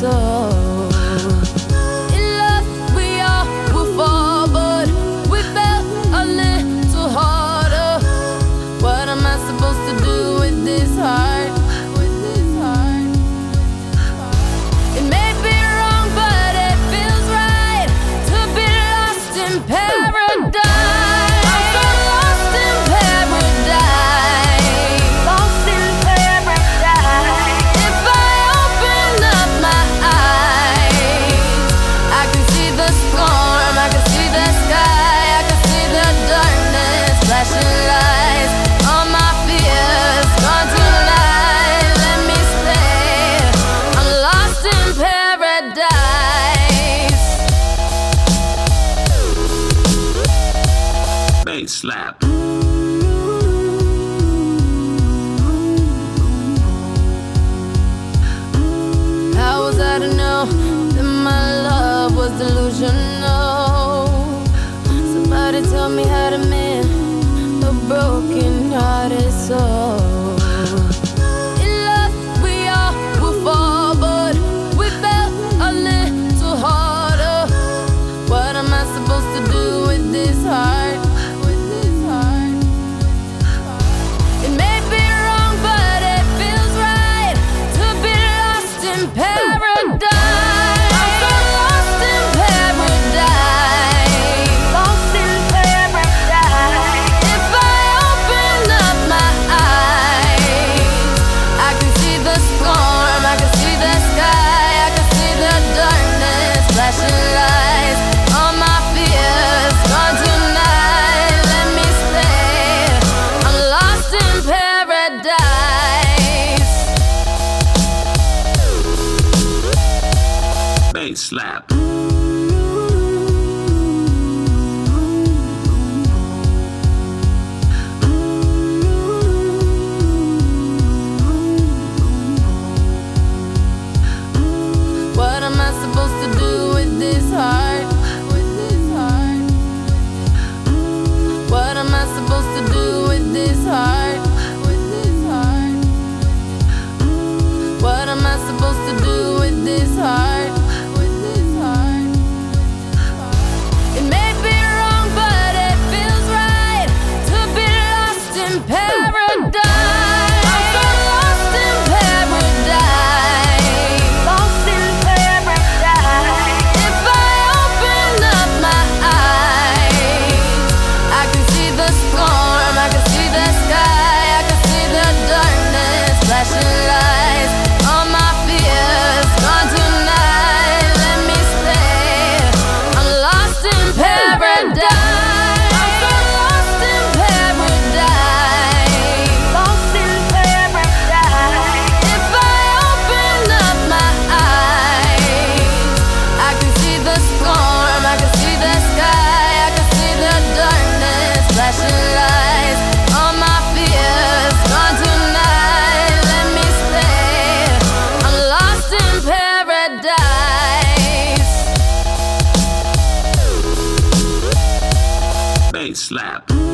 soul. In love, we all will fall, but we fell a little harder. What am I supposed to do with this heart? It may be wrong, but it feels right to be lost in paradise. Slap. How was I to know that my love was delusional? Somebody tell me how to mend a broken-hearted soul. In love, we all will fall, but we fell a little harder. What am I supposed to do with this heart? Slap. What am I supposed to do with this heart? What am I supposed to do with this heart? What am I supposed to do with this heart? Slap.